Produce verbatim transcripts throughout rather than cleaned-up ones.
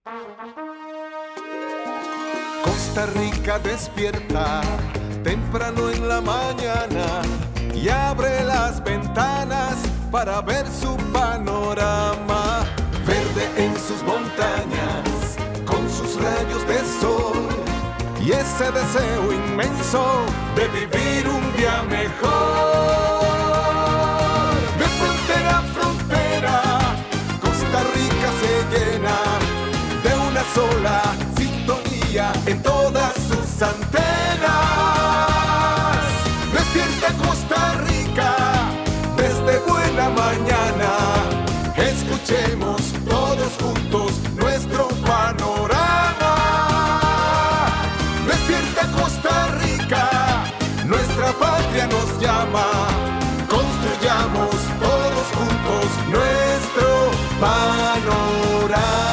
Costa Rica despierta temprano en la mañana y abre las ventanas para ver su panorama. Verde en sus montañas, con sus rayos de sol y ese deseo inmenso de vivir un día mejor. De frontera a frontera, Costa Rica se llena de una sola sintonía en todas sus antenas. Despierta Costa Rica desde buena mañana. Escuchemos todos juntos nuestro panorama. Despierta Costa Rica, nuestra patria nos llama. Construyamos todos juntos nuestro panorama.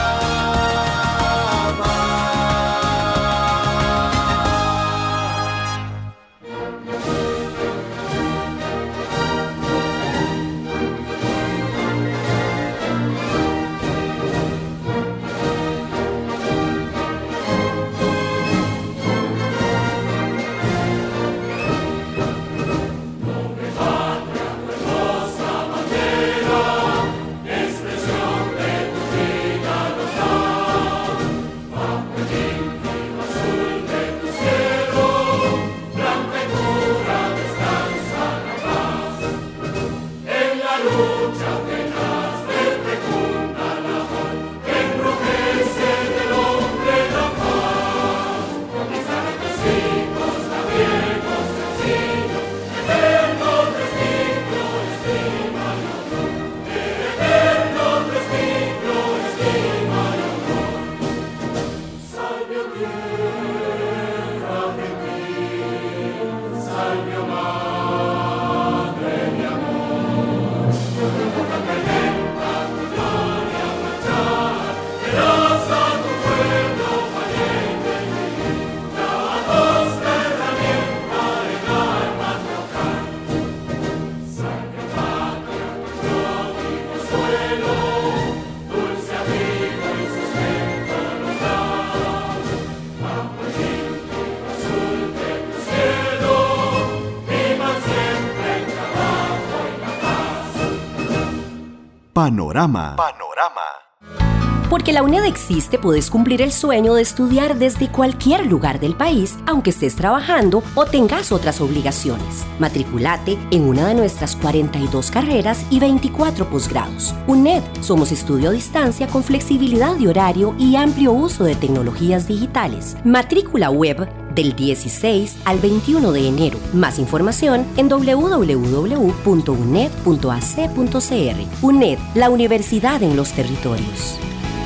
Panorama. Panorama. Porque la UNED existe, puedes cumplir el sueño de estudiar desde cualquier lugar del país, aunque estés trabajando o tengas otras obligaciones. Matriculate en una de nuestras cuarenta y dos carreras y veinticuatro posgrados. UNED, somos estudio a distancia con flexibilidad de horario y amplio uso de tecnologías digitales. Matrícula web del dieciséis al veintiuno de enero. Más información en doble u doble u doble u punto uned punto a c punto c r. UNED, la universidad en los territorios.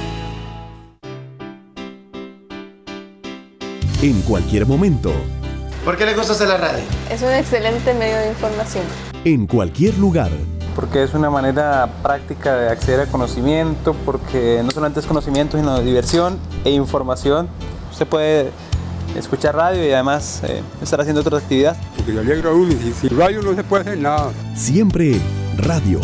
En cualquier momento. ¿Por qué le gusta hacer la radio? Es un excelente medio de información. En cualquier lugar. Porque es una manera práctica de acceder al conocimiento, porque no solamente es conocimiento, sino diversión e información. Usted puede escuchar radio y además eh, estar haciendo otras actividades. Porque yo alegro a uno y sin radio no se puede hacer nada. Siempre radio.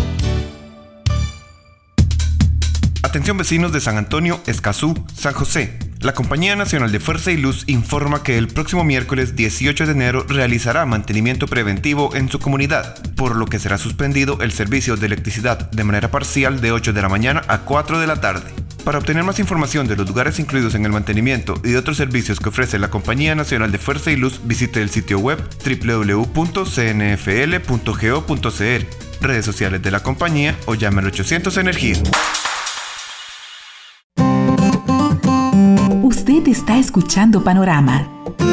Atención vecinos de San Antonio, Escazú, San José. La Compañía Nacional de Fuerza y Luz informa que el próximo miércoles dieciocho de enero realizará mantenimiento preventivo en su comunidad, por lo que será suspendido el servicio de electricidad de manera parcial de ocho de la mañana a cuatro de la tarde. Para obtener más información de los lugares incluidos en el mantenimiento y de otros servicios que ofrece la Compañía Nacional de Fuerza y Luz, visite el sitio web doble u doble u doble u punto c n f l punto go punto c r, redes sociales de la compañía o llame al ochocientos Energía. Usted está escuchando Panorama.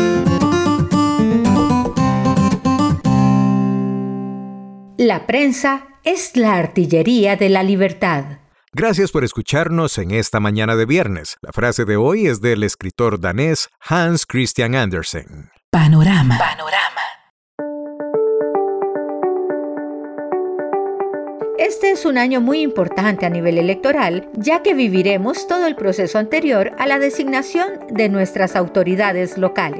La prensa es la artillería de la libertad. Gracias por escucharnos en esta mañana de viernes. La frase de hoy es del escritor danés Hans Christian Andersen. Panorama. Panorama. Este es un año muy importante a nivel electoral, ya que viviremos todo el proceso anterior a la designación de nuestras autoridades locales.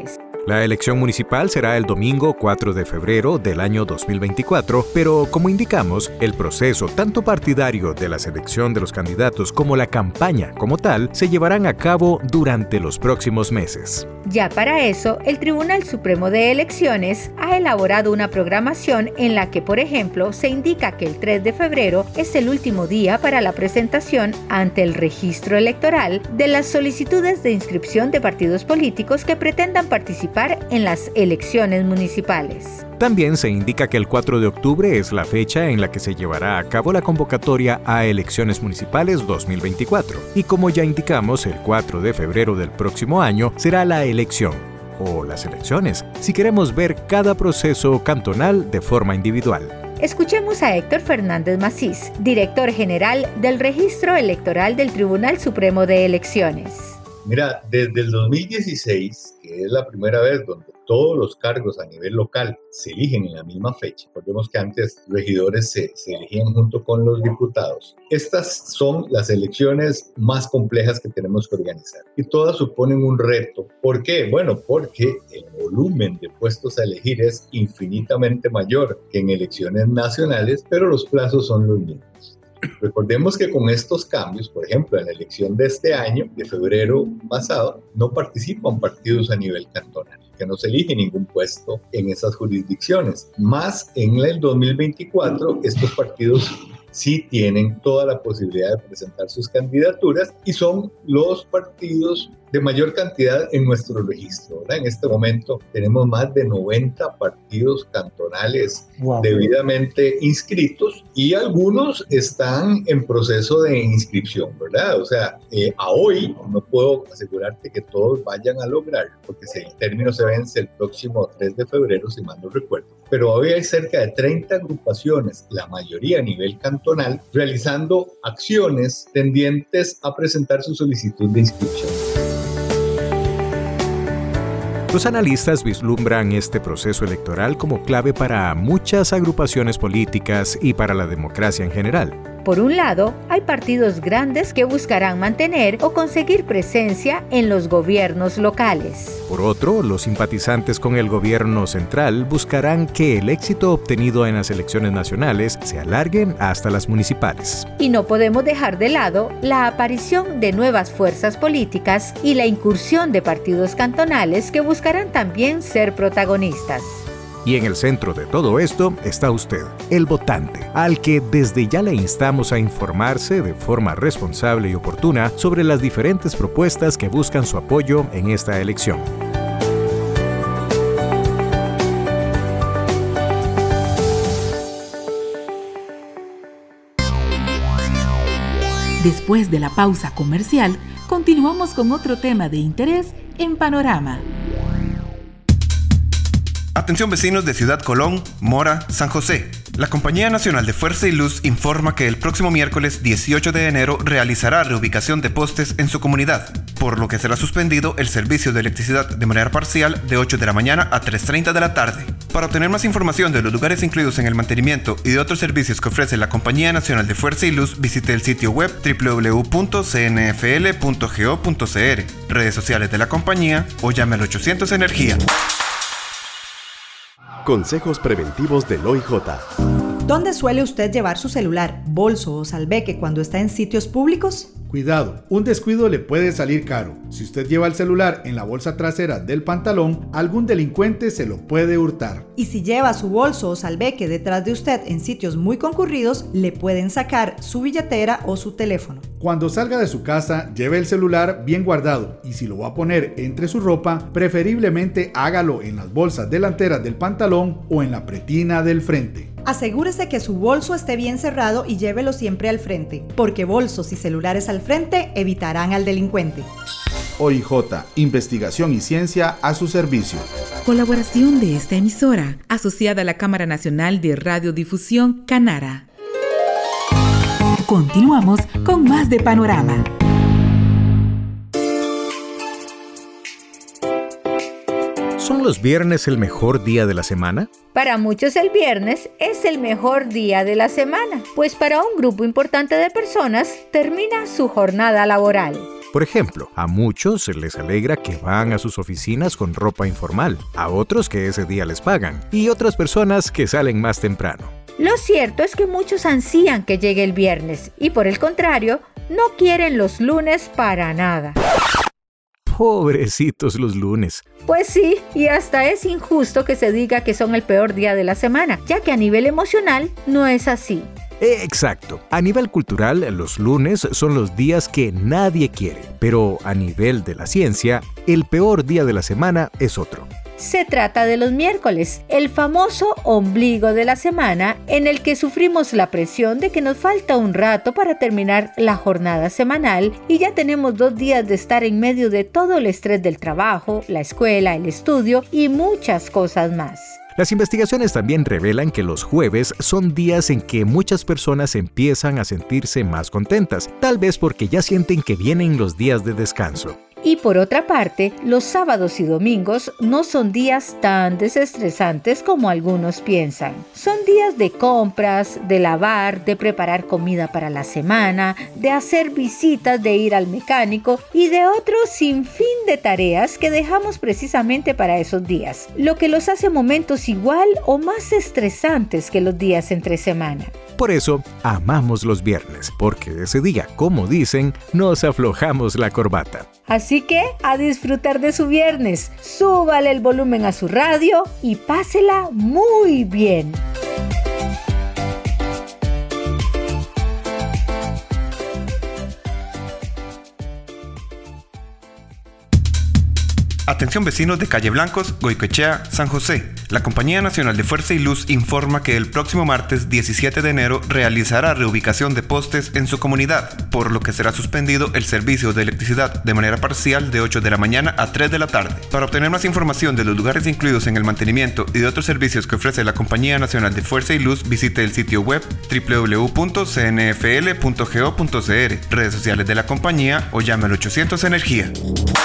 La elección municipal será el domingo cuatro de febrero del año dos mil veinticuatro, pero como indicamos, el proceso tanto partidario de la selección de los candidatos como la campaña como tal se llevarán a cabo durante los próximos meses. Ya para eso, el Tribunal Supremo de Elecciones ha elaborado una programación en la que, por ejemplo, se indica que el tres de febrero es el último día para la presentación ante el registro electoral de las solicitudes de inscripción de partidos políticos que pretendan participar en las elecciones municipales. También se indica que el cuatro de octubre es la fecha en la que se llevará a cabo la convocatoria a elecciones municipales dos mil veinticuatro. Y como ya indicamos, el cuatro de febrero del próximo año será la elección, o las elecciones, si queremos ver cada proceso cantonal de forma individual. Escuchemos a Héctor Fernández Macís, director general del Registro Electoral del Tribunal Supremo de Elecciones. Mira, desde el dos mil dieciséis, que es la primera vez donde todos los cargos a nivel local se eligen en la misma fecha, recordemos que antes regidores se, se elegían junto con los diputados, estas son las elecciones más complejas que tenemos que organizar y todas suponen un reto. ¿Por qué? Bueno, porque el volumen de puestos a elegir es infinitamente mayor que en elecciones nacionales, pero los plazos son los mismos. Recordemos que con estos cambios, por ejemplo, en la elección de este año, de febrero pasado, no participan partidos a nivel cantonal, que no se elige ningún puesto en esas jurisdicciones. Más en el dos mil veinticuatro, estos partidos sí tienen toda la posibilidad de presentar sus candidaturas y son los partidos de mayor cantidad en nuestro registro, ¿verdad? En este momento tenemos más de noventa partidos cantonales wow. debidamente inscritos y algunos están en proceso de inscripción, ¿verdad? O sea, eh, a hoy no puedo asegurarte que todos vayan a lograrlo, porque si el término se vence el próximo tres de febrero, si mal no recuerdo. Pero hoy hay cerca de treinta agrupaciones, la mayoría a nivel cantonal, realizando acciones tendientes a presentar su solicitud de inscripción. Los analistas vislumbran este proceso electoral como clave para muchas agrupaciones políticas y para la democracia en general. Por un lado, hay partidos grandes que buscarán mantener o conseguir presencia en los gobiernos locales. Por otro, los simpatizantes con el gobierno central buscarán que el éxito obtenido en las elecciones nacionales se alarguen hasta las municipales. Y no podemos dejar de lado la aparición de nuevas fuerzas políticas y la incursión de partidos cantonales que buscarán también ser protagonistas. Y en el centro de todo esto está usted, el votante, al que desde ya le instamos a informarse de forma responsable y oportuna sobre las diferentes propuestas que buscan su apoyo en esta elección. Después de la pausa comercial, continuamos con otro tema de interés en Panorama. Atención vecinos de Ciudad Colón, Mora, San José. La Compañía Nacional de Fuerza y Luz informa que el próximo miércoles dieciocho de enero realizará reubicación de postes en su comunidad, por lo que será suspendido el servicio de electricidad de manera parcial de ocho de la mañana a tres treinta de la tarde. Para obtener más información de los lugares incluidos en el mantenimiento y de otros servicios que ofrece la Compañía Nacional de Fuerza y Luz, visite el sitio web doble u doble u doble u punto c n f l punto go punto c r, redes sociales de la compañía o llame al ochocientos Energía. Consejos preventivos del O I J. ¿Dónde suele usted llevar su celular, bolso o salveque cuando está en sitios públicos? Cuidado, un descuido le puede salir caro. Si usted lleva el celular en la bolsa trasera del pantalón, algún delincuente se lo puede hurtar. Y si lleva su bolso o salveque detrás de usted en sitios muy concurridos, le pueden sacar su billetera o su teléfono. Cuando salga de su casa, lleve el celular bien guardado y si lo va a poner entre su ropa, preferiblemente hágalo en las bolsas delanteras del pantalón o en la pretina del frente. Asegúrese que su bolso esté bien cerrado y llévelo siempre al frente, porque bolsos y celulares al frente evitarán al delincuente. O I J, investigación y ciencia a su servicio. Colaboración de esta emisora, asociada a la Cámara Nacional de Radiodifusión Canara. Continuamos con más de Panorama. ¿Son los viernes el mejor día de la semana? Para muchos el viernes es el mejor día de la semana, pues para un grupo importante de personas termina su jornada laboral. Por ejemplo, a muchos les alegra que van a sus oficinas con ropa informal, a otros que ese día les pagan, y otras personas que salen más temprano. Lo cierto es que muchos ansían que llegue el viernes y por el contrario, no quieren los lunes para nada. Pobrecitos los lunes. Pues sí, y hasta es injusto que se diga que son el peor día de la semana, ya que a nivel emocional no es así. Exacto. A nivel cultural, los lunes son los días que nadie quiere, pero a nivel de la ciencia, el peor día de la semana es otro. Se trata de los miércoles, el famoso ombligo de la semana en el que sufrimos la presión de que nos falta un rato para terminar la jornada semanal y ya tenemos dos días de estar en medio de todo el estrés del trabajo, la escuela, el estudio y muchas cosas más. Las investigaciones también revelan que los jueves son días en que muchas personas empiezan a sentirse más contentas, tal vez porque ya sienten que vienen los días de descanso. Y por otra parte, los sábados y domingos no son días tan desestresantes como algunos piensan. Son días de compras, de lavar, de preparar comida para la semana, de hacer visitas, de ir al mecánico y de otro sinfín de tareas que dejamos precisamente para esos días, lo que los hace momentos igual o más estresantes que los días entre semana. Por eso, amamos los viernes, porque ese día, como dicen, nos aflojamos la corbata. Así que, a disfrutar de su viernes, súbale el volumen a su radio y pásela muy bien. Atención vecinos de Calle Blancos, Goicoechea, San José. La Compañía Nacional de Fuerza y Luz informa que el próximo martes diecisiete de enero realizará reubicación de postes en su comunidad, por lo que será suspendido el servicio de electricidad de manera parcial de ocho de la mañana a tres de la tarde. Para obtener más información de los lugares incluidos en el mantenimiento y de otros servicios que ofrece la Compañía Nacional de Fuerza y Luz, visite el sitio web doble u doble u doble u punto c n f l punto go punto c r, redes sociales de la compañía o llame al ochocientos Energía.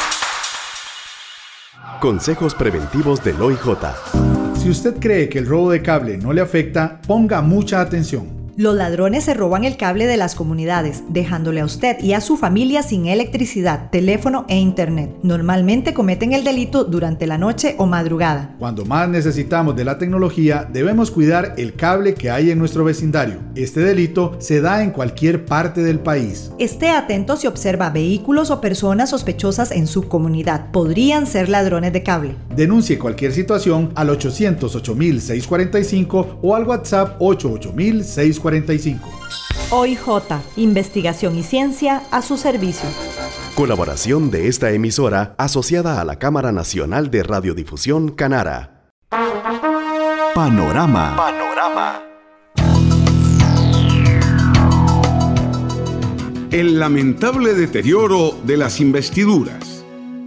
Consejos preventivos del O I J. Si usted cree que el robo de cable no le afecta, ponga mucha atención. Los ladrones se roban el cable de las comunidades, dejándole a usted y a su familia sin electricidad, teléfono e internet. Normalmente cometen el delito durante la noche o madrugada. Cuando más necesitamos de la tecnología, debemos cuidar el cable que hay en nuestro vecindario. Este delito se da en cualquier parte del país. Esté atento si observa vehículos o personas sospechosas en su comunidad. Podrían ser ladrones de cable. Denuncie cualquier situación al ochocientos ocho mil seiscientos cuarenta y cinco o al WhatsApp ocho ocho mil seiscientos cuarenta y cinco. O I J, investigación y ciencia a su servicio. Colaboración de esta emisora asociada a la Cámara Nacional de Radiodifusión Canara. Panorama. Panorama. El lamentable deterioro de las investiduras.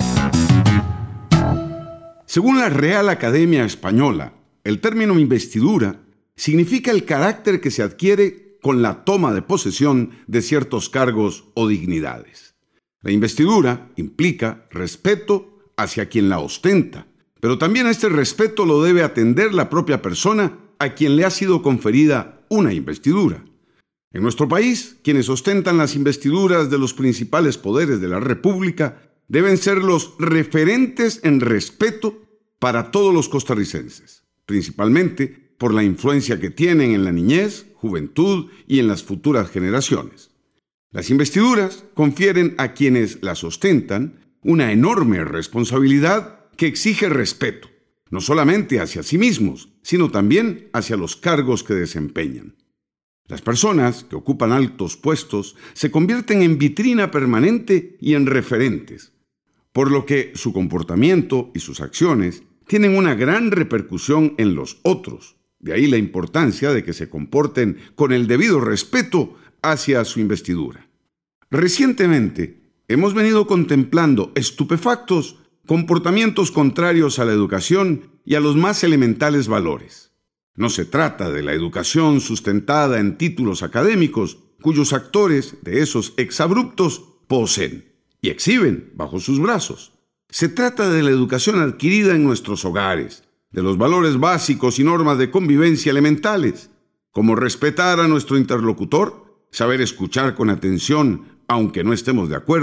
Según la Real Academia Española, el término investidura significa el carácter que se adquiere con la toma de posesión de ciertos cargos o dignidades. La investidura implica respeto hacia quien la ostenta, pero también este respeto lo debe atender la propia persona a quien le ha sido conferida una investidura. En nuestro país, quienes ostentan las investiduras de los principales poderes de la República deben ser los referentes en respeto para todos los costarricenses, principalmente por la influencia que tienen en la niñez, juventud y en las futuras generaciones. Las investiduras confieren a quienes las ostentan una enorme responsabilidad que exige respeto, no solamente hacia sí mismos, sino también hacia los cargos que desempeñan. Las personas que ocupan altos puestos se convierten en vitrina permanente y en referentes, por lo que su comportamiento y sus acciones tienen una gran repercusión en los otros. De ahí la importancia de que se comporten con el debido respeto hacia su investidura. Recientemente, hemos venido contemplando estupefactos comportamientos contrarios a la educación y a los más elementales valores. No se trata de la educación sustentada en títulos académicos, cuyos actores de esos exabruptos poseen y exhiben bajo sus brazos. Se trata de la educación adquirida en nuestros hogares, de los valores básicos y normas de convivencia elementales, como respetar a nuestro interlocutor, saber escuchar con atención, aunque no estemos de acuerdo,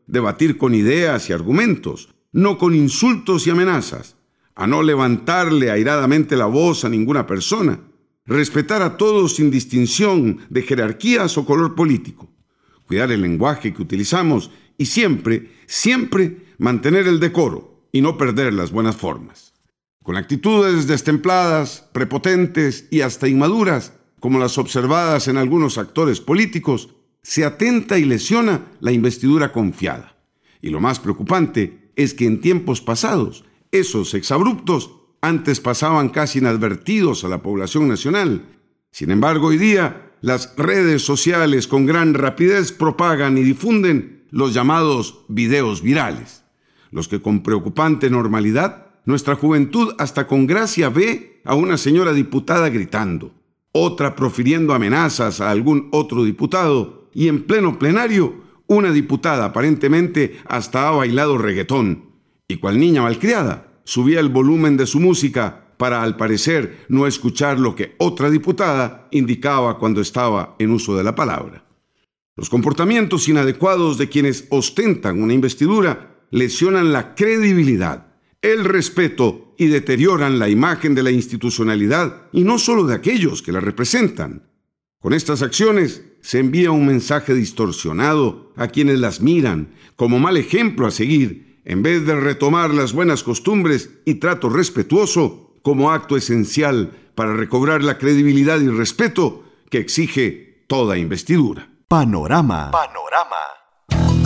debatir con ideas y argumentos, no con insultos y amenazas, a no levantarle airadamente la voz a ninguna persona, respetar a todos sin distinción de jerarquías o color político, cuidar el lenguaje que utilizamos y siempre, siempre mantener el decoro y no perder las buenas formas. Con actitudes destempladas, prepotentes y hasta inmaduras, como las observadas en algunos actores políticos, se atenta y lesiona la investidura confiada. Y lo más preocupante es que en tiempos pasados, esos exabruptos antes pasaban casi inadvertidos a la población nacional. Sin embargo, hoy día, las redes sociales con gran rapidez propagan y difunden los llamados videos virales, los que con preocupante normalidad nuestra juventud hasta con gracia ve a una señora diputada gritando, otra profiriendo amenazas a algún otro diputado y en pleno plenario una diputada aparentemente hasta ha bailado reggaetón y cual niña malcriada subía el volumen de su música para al parecer no escuchar lo que otra diputada indicaba cuando estaba en uso de la palabra. Los comportamientos inadecuados de quienes ostentan una investidura lesionan la credibilidad, el respeto y deterioran la imagen de la institucionalidad y no solo de aquellos que la representan. Con estas acciones se envía un mensaje distorsionado a quienes las miran como mal ejemplo a seguir, en vez de retomar las buenas costumbres y trato respetuoso como acto esencial para recobrar la credibilidad y respeto que exige toda investidura. Panorama. Panorama.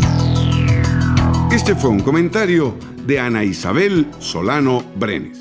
Este fue un comentario de Ana Isabel Solano Brenes.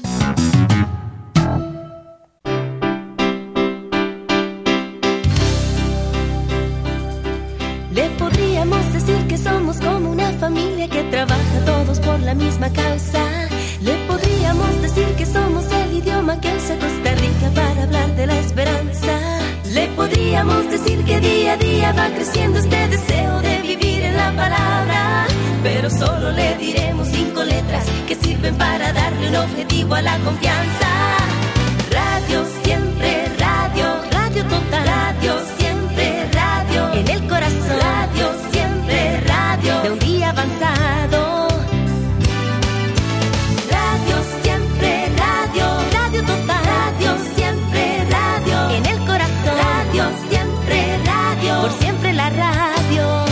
Le podríamos decir que somos como una familia que trabaja todos por la misma causa. Le podríamos decir que somos el idioma que usa Costa Rica para hablar de la esperanza. Le podríamos decir que día a día va creciendo este deseo de vivir en la palabra. Pero solo le diremos cinco letras que sirven para darle un objetivo a la confianza. Radio siempre, radio, radio total. Radio siempre, radio, en el corazón. Radio siempre, radio, de un día avanzado. Radio siempre, radio, radio total. Radio siempre, radio, en el corazón. Radio siempre, radio, por siempre la radio.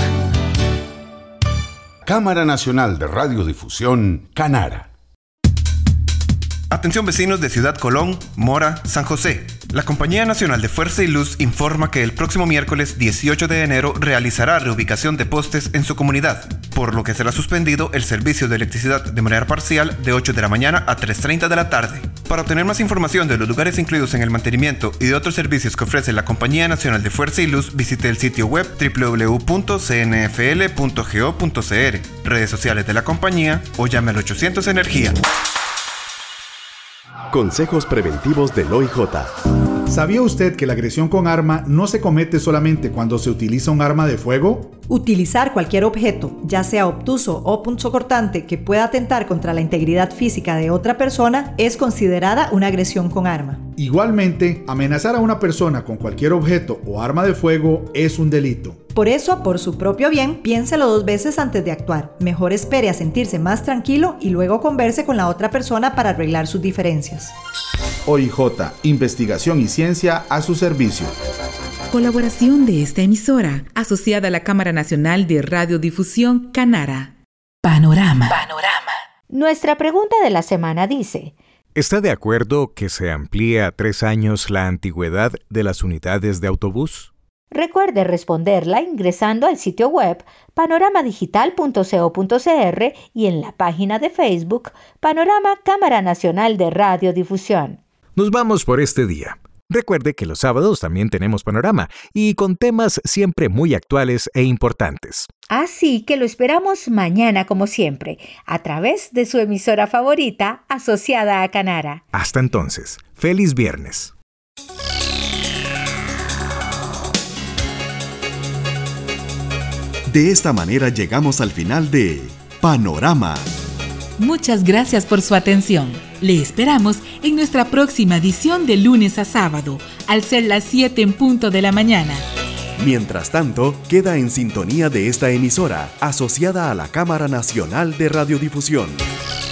Cámara Nacional de Radiodifusión, Canara. Atención vecinos de Ciudad Colón, Mora, San José. La Compañía Nacional de Fuerza y Luz informa que el próximo miércoles dieciocho de enero realizará reubicación de postes en su comunidad, por lo que será suspendido el servicio de electricidad de manera parcial de ocho de la mañana a tres treinta de la tarde. Para obtener más información de los lugares incluidos en el mantenimiento y de otros servicios que ofrece la Compañía Nacional de Fuerza y Luz, visite el sitio web doble u doble u doble u punto c n f l punto go punto c r, redes sociales de la compañía o llame al ochocientos Energía. Consejos preventivos del O I J. ¿Sabía usted que la agresión con arma no se comete solamente cuando se utiliza un arma de fuego? Utilizar cualquier objeto, ya sea obtuso o punzocortante, que pueda atentar contra la integridad física de otra persona es considerada una agresión con arma. Igualmente, amenazar a una persona con cualquier objeto o arma de fuego es un delito. Por eso, por su propio bien, piénselo dos veces antes de actuar. Mejor espere a sentirse más tranquilo y luego converse con la otra persona para arreglar sus diferencias. O I J, investigación y ciencia a su servicio. Colaboración de esta emisora, asociada a la Cámara Nacional de Radiodifusión, Canara. Panorama. Panorama. Nuestra pregunta de la semana dice: ¿está de acuerdo que se amplíe a tres años la antigüedad de las unidades de autobús? Recuerde responderla ingresando al sitio web panorama digital punto co punto c r y en la página de Facebook Panorama Cámara Nacional de Radiodifusión. Nos vamos por este día. Recuerde que los sábados también tenemos Panorama y con temas siempre muy actuales e importantes. Así que lo esperamos mañana como siempre, a través de su emisora favorita asociada a Canara. Hasta entonces, feliz viernes. De esta manera llegamos al final de Panorama. Muchas gracias por su atención. Le esperamos en nuestra próxima edición de lunes a sábado, al ser las siete en punto de la mañana. Mientras tanto, queda en sintonía de esta emisora, asociada a la Cámara Nacional de Radiodifusión.